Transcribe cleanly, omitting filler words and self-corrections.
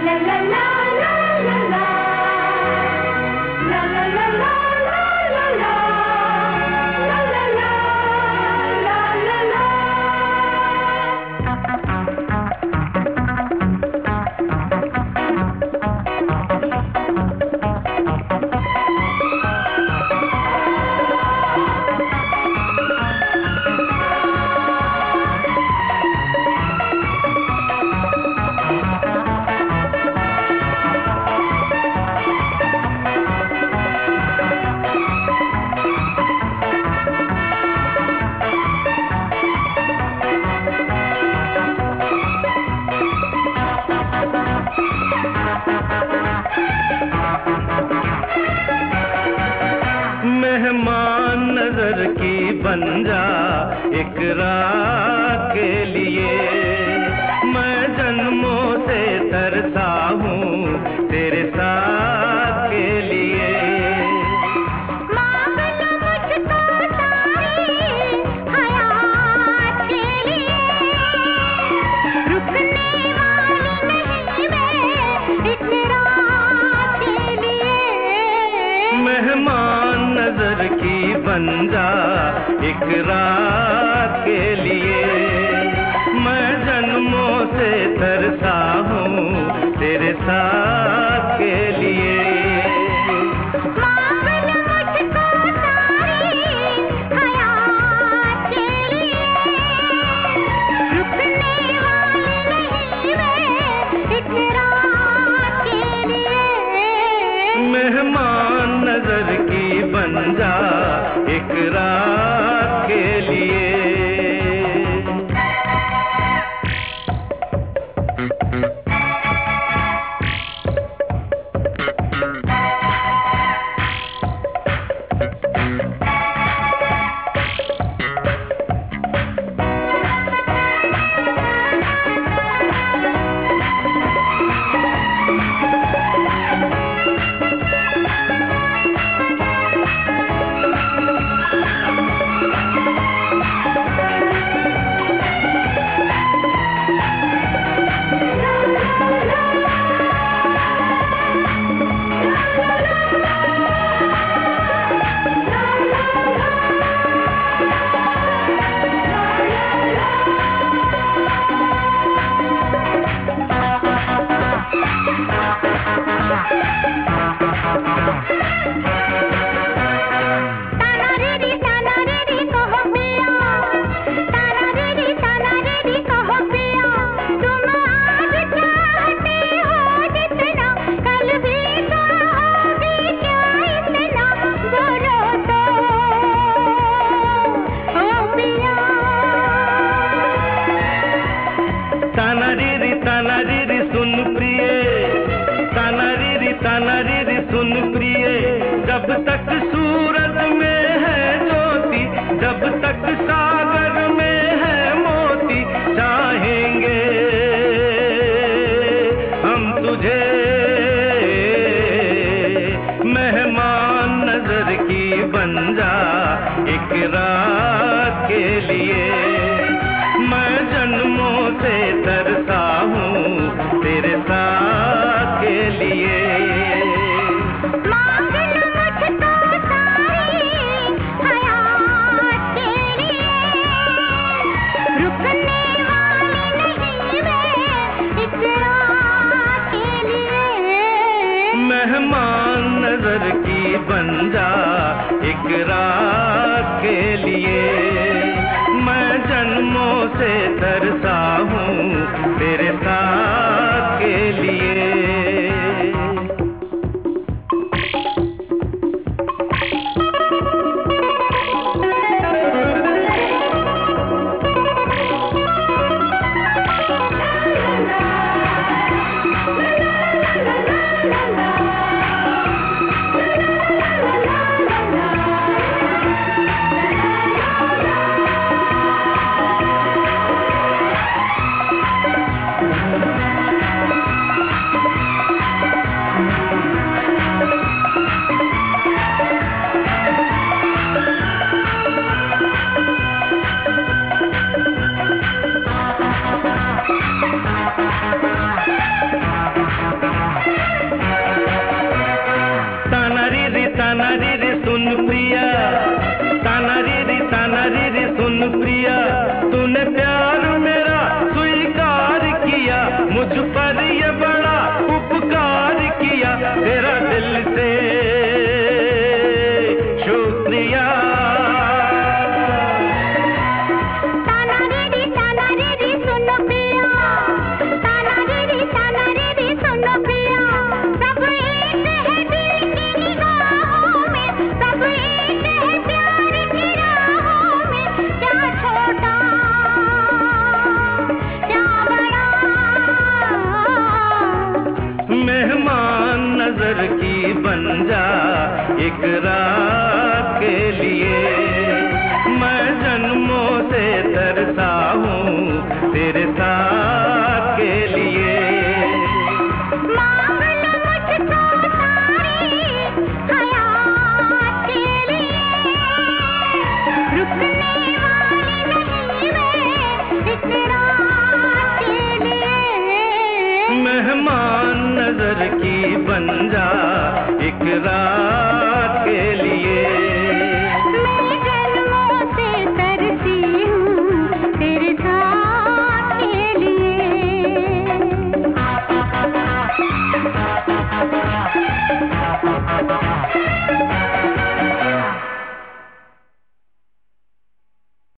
मेहमान नजर की बन जा एक रात के लिए, मैं जन्मों से तरसा हूँ तेरे साथ के लिए। मांग लो मुझको सारी हयात के लिए, रुकने वाली नहीं मैं इस रात के लिए। मेहमान नजर की बन जा एक रात के लिए, मैं जन्मों से तरसा हूँ तेरे साथ के लिए। मांग लो मुझको सारी हयात के लिए, रुकने वाली नहीं मैं इस रात के लिए। मेहमान नजर की बन जा एक रात के लिए। तानारीरी सुन प्रिय, तानारीरी सुन प्रिय, जब तक सूरज में है ज्योति, जब तक सागर में है मोती, चाहेंगे हम तुझे मेहमान नजर की बन जा एक रात के लिए। मैं जन्मों से तरसा हूँ तेरे साथ के लिए। मांग लो मुझको सारी हयात के लिए, रुकने वाली नहीं मैं इस रात के लिए। मेहमान नजर की बन जा एक रात के लिए, मैं जन्मों से तरसा हूँ तेरे साथ के लिए। एक रात के लिए। मैं जन्मों से तरसा हूँ तेरे साथ के लिए। मांग लो मुझको सारी हयात के लिए, रुकने वाली नहीं मैं इस रात के लिए। मेहमान नजर की बन जा एक रात